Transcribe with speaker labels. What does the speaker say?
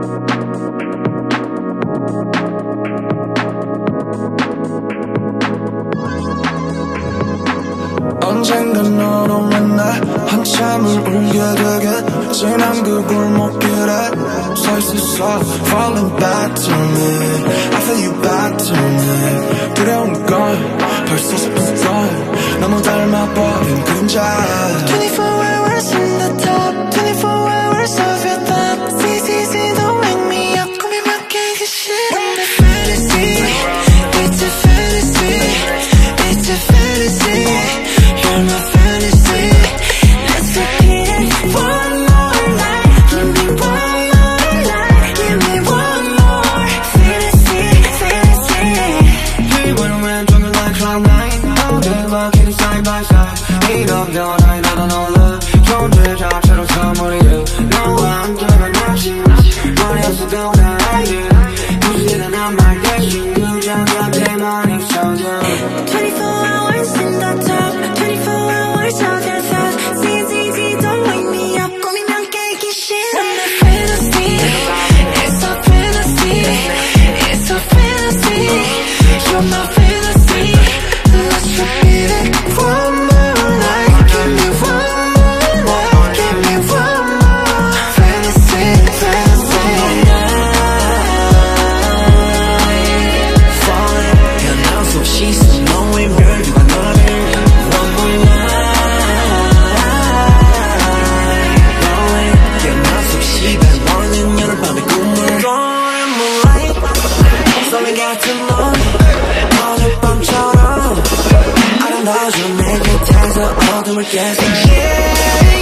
Speaker 1: 언젠간 너로 만나 한참을 울게 되게 지난 그 골목길에 서 있었어 Falling back to me I feel you back to me 두려운 걸 벌써 슬픈 걸 너무 닮아버린 그림자 24 hours in the top 24 hours of your thoughts Easy, easy, don't wake me up 꿈에만 깨기 싫어 Fantasy It's a fantasy It's a fantasy You're my fantasy Let's repeat it one more night Give me one more night Give me one more Fantasy, fantasy 이번엔 왼쪽은 like cloud9 어제와 kitty side by side 이런 변화에 나도 놀라 존재 자체로 선물이야 너와 함께만 다시 버려서 떠나야 굳이 난 말 대신 그저 곁에만 있어줘 24 hours in the top 24 hours of your thoughts Easy, easy, don't wake me up 꿈이면 깨기 싫어 I'm a fantasy It's a fantasy It's a fantasy You're my fantasy Let's repeat it one more night Give me one more night Give me one more Fantasy, fantasy Falling 변화 없이 있어 너의 별들과 너를 One more night Blowing 변화 없이 배워는 여름밤의 꿈을 Golden moonlight 설레 같은 넌 어느 밤처럼 아름다워져 내 곁에서 어둠을 깨서 Yeah